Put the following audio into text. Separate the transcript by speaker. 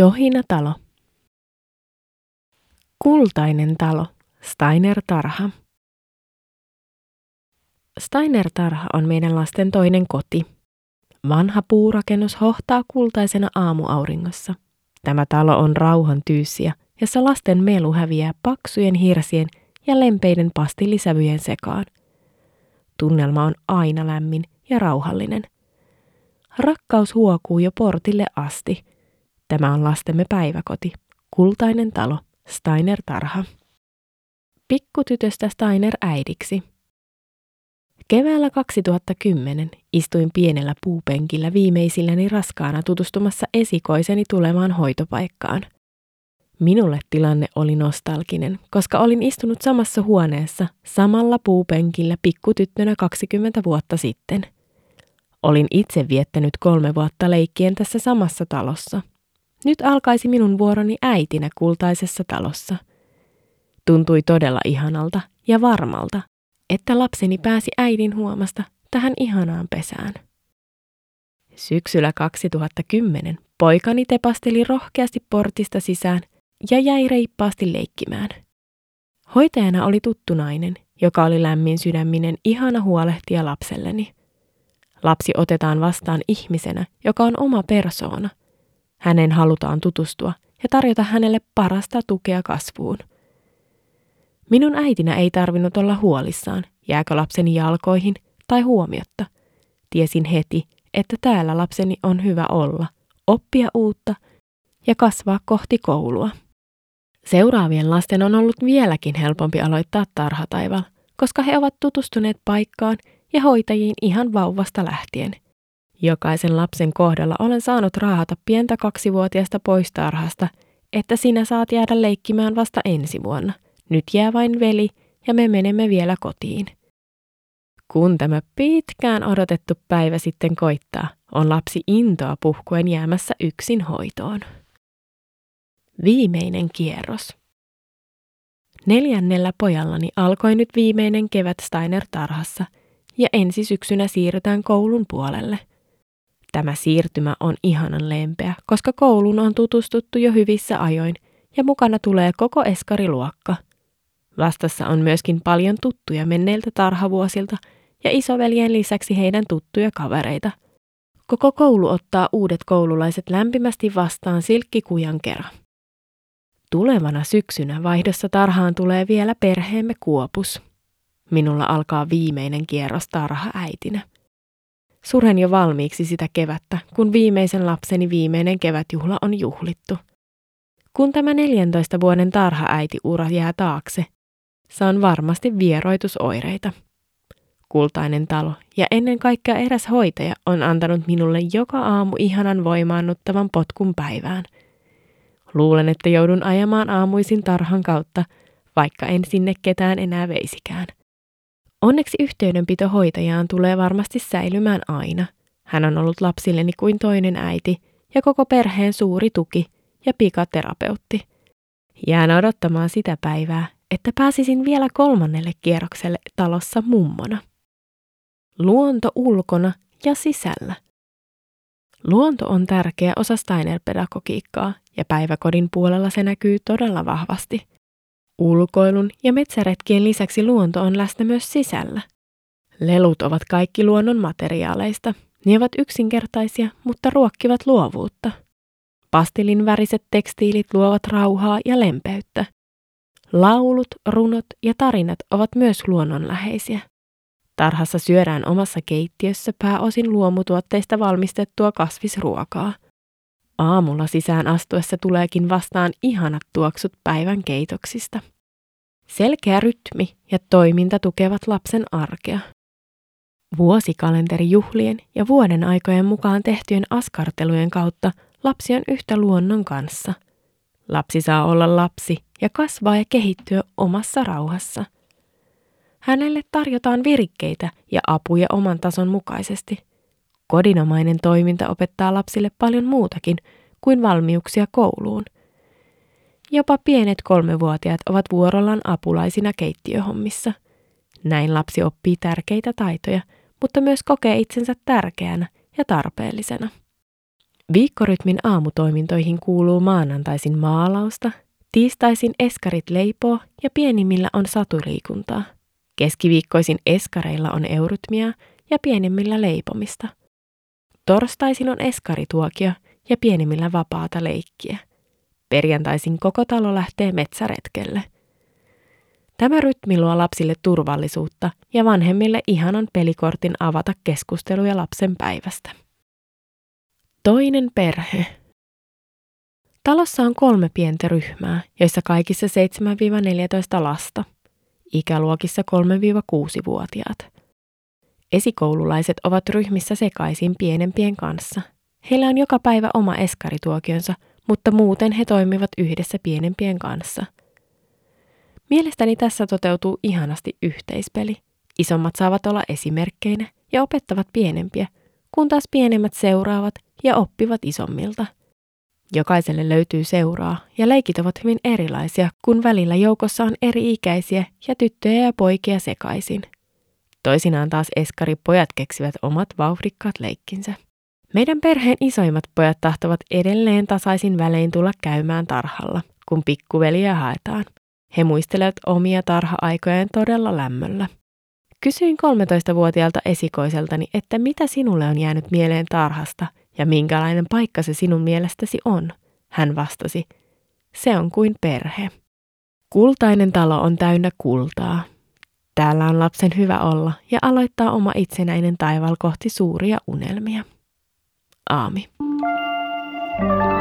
Speaker 1: Tohina-talo. Kultainen talo, Steiner-tarha. Steiner-tarha on meidän lasten toinen koti. Vanha puurakennus hohtaa kultaisena aamuauringossa. Tämä talo on rauhan tyyssiä, jossa lasten melu häviää paksujen hirsien ja lempeiden pastillisävyjen sekaan. Tunnelma on aina lämmin ja rauhallinen. Rakkaus huokuu jo portille asti. Tämä on lastemme päiväkoti, kultainen talo, Steiner-tarha. Pikkutytöstä Steiner äidiksi. Keväällä 2010 istuin pienellä puupenkillä viimeisilläni raskaana tutustumassa esikoiseni tulevaan hoitopaikkaan. Minulle tilanne oli nostalginen, koska olin istunut samassa huoneessa samalla puupenkillä pikkutyttönä 20 vuotta sitten. Olin itse viettänyt 3 vuotta leikkien tässä samassa talossa. Nyt alkaisi minun vuoroni äitinä kultaisessa talossa. Tuntui todella ihanalta ja varmalta, että lapseni pääsi äidin huomasta tähän ihanaan pesään. Syksyllä 2010 poikani tepasteli rohkeasti portista sisään ja jäi reippaasti leikkimään. Hoitajana oli tuttu nainen, joka oli lämmin sydäminen ihana huolehtija lapselleni. Lapsi otetaan vastaan ihmisenä, joka on oma persoona. Hänen halutaan tutustua ja tarjota hänelle parasta tukea kasvuun. Minun äitinä ei tarvinnut olla huolissaan, jääkö lapseni jalkoihin tai huomiotta. Tiesin heti, että täällä lapseni on hyvä olla, oppia uutta ja kasvaa kohti koulua. Seuraavien lasten on ollut vieläkin helpompi aloittaa tarhataival, koska he ovat tutustuneet paikkaan ja hoitajiin ihan vauvasta lähtien. Jokaisen lapsen kohdalla olen saanut raahata pientä 2-vuotiaasta pois tarhasta, että sinä saat jäädä leikkimään vasta ensi vuonna. Nyt jää vain veli ja me menemme vielä kotiin. Kun tämä pitkään odotettu päivä sitten koittaa, on lapsi intoa puhkuen jäämässä yksin hoitoon. Viimeinen kierros. 4. pojallani alkoi nyt viimeinen kevät Steiner-tarhassa ja ensi syksynä siirrytään koulun puolelle. Tämä siirtymä on ihanan lempeä, koska kouluun on tutustuttu jo hyvissä ajoin ja mukana tulee koko eskariluokka. Vastassa on myöskin paljon tuttuja menneiltä tarhavuosilta ja isoveljen lisäksi heidän tuttuja kavereita. Koko koulu ottaa uudet koululaiset lämpimästi vastaan silkkikujan kera. Tulevana syksynä vaihdossa tarhaan tulee vielä perheemme Kuopus. Minulla alkaa viimeinen kierros tarhaäitinä. Suren jo valmiiksi sitä kevättä, kun viimeisen lapseni viimeinen kevätjuhla on juhlittu. Kun tämä 14 vuoden tarhaäiti-ura jää taakse, saan varmasti vieroitusoireita. Kultainen talo ja ennen kaikkea eräs hoitaja on antanut minulle joka aamu ihanan voimaannuttavan potkun päivään. Luulen, että joudun ajamaan aamuisin tarhan kautta, vaikka en sinne ketään enää veisikään. Onneksi yhteydenpito hoitajaan tulee varmasti säilymään aina. Hän on ollut lapsilleni kuin toinen äiti ja koko perheen suuri tuki ja pikaterapeutti. Jään odottamaan sitä päivää, että pääsisin vielä 3. kierrokselle talossa mummona. Luonto ulkona ja sisällä. Luonto on tärkeä osa Steiner-pedagogiikkaa ja päiväkodin puolella se näkyy todella vahvasti. Ulkoilun ja metsäretkien lisäksi luonto on läsnä myös sisällä. Lelut ovat kaikki luonnon materiaaleista. Ne ovat yksinkertaisia, mutta ruokkivat luovuutta. Pastelin väriset tekstiilit luovat rauhaa ja lempeyttä. Laulut, runot ja tarinat ovat myös luonnonläheisiä. Tarhassa syödään omassa keittiössä pääosin luomutuotteista valmistettua kasvisruokaa. Aamulla sisään astuessa tuleekin vastaan ihanat tuoksut päivän keitoksista. Selkeä rytmi ja toiminta tukevat lapsen arkea. Vuosikalenteri-juhlien ja vuoden aikojen mukaan tehtyjen askartelujen kautta lapsi on yhtä luonnon kanssa. Lapsi saa olla lapsi ja kasvaa ja kehittyä omassa rauhassa. Hänelle tarjotaan virikkeitä ja apuja oman tason mukaisesti. Kodinomainen toiminta opettaa lapsille paljon muutakin kuin valmiuksia kouluun. Jopa pienet 3-vuotiaat ovat vuorollaan apulaisina keittiöhommissa. Näin lapsi oppii tärkeitä taitoja, mutta myös kokee itsensä tärkeänä ja tarpeellisena. Viikkorytmin aamutoimintoihin kuuluu maanantaisin maalausta, tiistaisin eskarit leipoo ja pienimmillä on satuliikuntaa. Keskiviikkoisin eskareilla on eurytmiaa ja pienimmillä leipomista. Torstaisin on eskarituokio ja pienimmillä vapaata leikkiä. Perjantaisin koko talo lähtee metsäretkelle. Tämä rytmi luo lapsille turvallisuutta ja vanhemmille ihanan pelikortin avata keskusteluja lapsen päivästä. Toinen perhe. Talossa on 3 pientä ryhmää, joissa kaikissa 7-14 lasta. Ikäluokissa 3-6-vuotiaat. Esikoululaiset ovat ryhmissä sekaisin pienempien kanssa. Heillä on joka päivä oma eskarituokionsa, mutta muuten he toimivat yhdessä pienempien kanssa. Mielestäni tässä toteutuu ihanasti yhteispeli. Isommat saavat olla esimerkkeinä ja opettavat pienempiä, kun taas pienemmät seuraavat ja oppivat isommilta. Jokaiselle löytyy seuraa ja leikit ovat hyvin erilaisia, kun välillä joukossa on eri-ikäisiä ja tyttöjä ja poikia sekaisin. Toisinaan taas eskaripojat keksivät omat vauhdikkaat leikkinsä. Meidän perheen isoimmat pojat tahtovat edelleen tasaisin välein tulla käymään tarhalla, kun pikkuveliä haetaan. He muistelevat omia tarha-aikojaan todella lämmöllä. Kysyin 13-vuotiaalta esikoiseltani, että mitä sinulle on jäänyt mieleen tarhasta ja minkälainen paikka se sinun mielestäsi on. Hän vastasi, se on kuin perhe. Kultainen talo on täynnä kultaa. Täällä on lapsen hyvä olla ja aloittaa oma itsenäinen taival kohti suuria unelmia. Aami.